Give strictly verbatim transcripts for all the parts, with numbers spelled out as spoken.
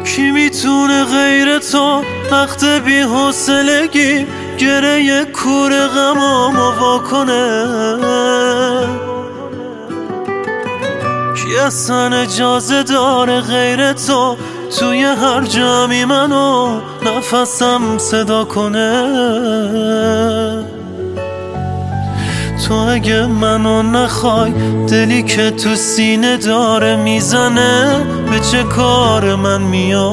کی میتونه غیر تو وقت بی حوصلگی گره کور غمامو واکنه؟ کی اصلا اجازه داره غیر تو توی هر جمعی منو نفسم صدا کنه؟ تو اگه منو نخوای دلی که تو سینه داره میزنه به چه کار من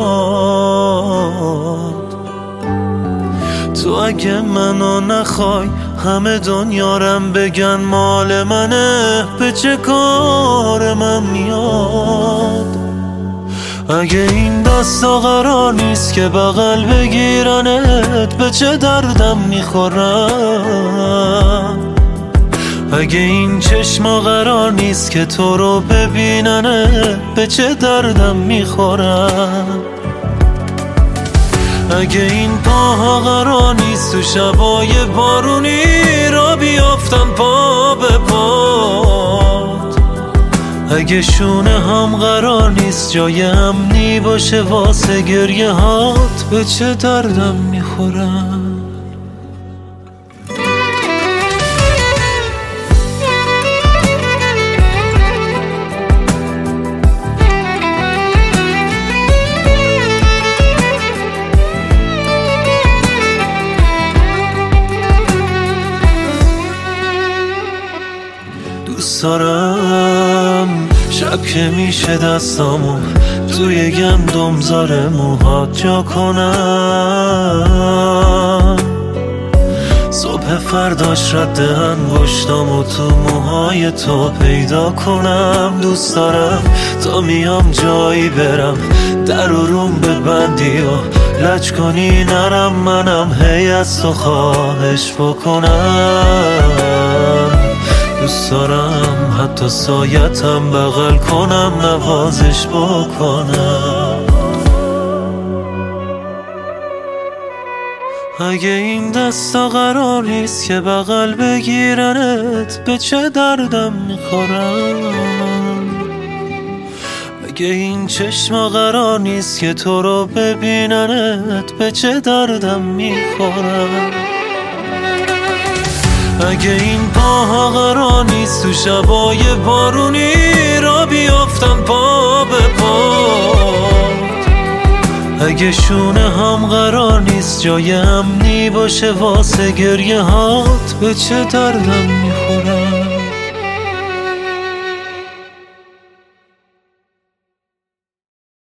میاد؟ تو اگه منو نخوای همه دنیارم بگن مال منه به چه کار من میاد؟ اگه این دستا قرار نیست که بغل بگیرنت به چه دردم میخورم؟ اگه این چشما قرار نیست که تو رو ببیننه به چه دردم میخورم؟ اگه این پاها قرار نیست تو شبای بارونی را بیافتن پا به پات، اگه شونه هم قرار نیست جای امنی باشه واسه گریه هات به چه دردم میخورم؟ دوست دارم شب که میشه دستامو توی گندم زار موهات جا کنم، صبح فرداش رد انگشتامو تو موهای تو پیدا کنم. دوست دارم تا میام جایی برم در و روم ببندی و لج کنی نرم، منم هی از تو خواهش بکنم. دوست دارم حتی سایتم بغل کنم نوازش بکنم. اگه این دستا قرار نیست که بغل بگیرنت به چه دردم میخورم؟ اگه این چشما قرار نیست که تو رو ببیننت به چه دردم میخورم؟ اگه این پاها قرار نیست تو شبای بارونی را بیافتن پا به پات، اگه شونه هم قرار نیست جای امنی باشه واسه گریه هات به چه دردم میخورم؟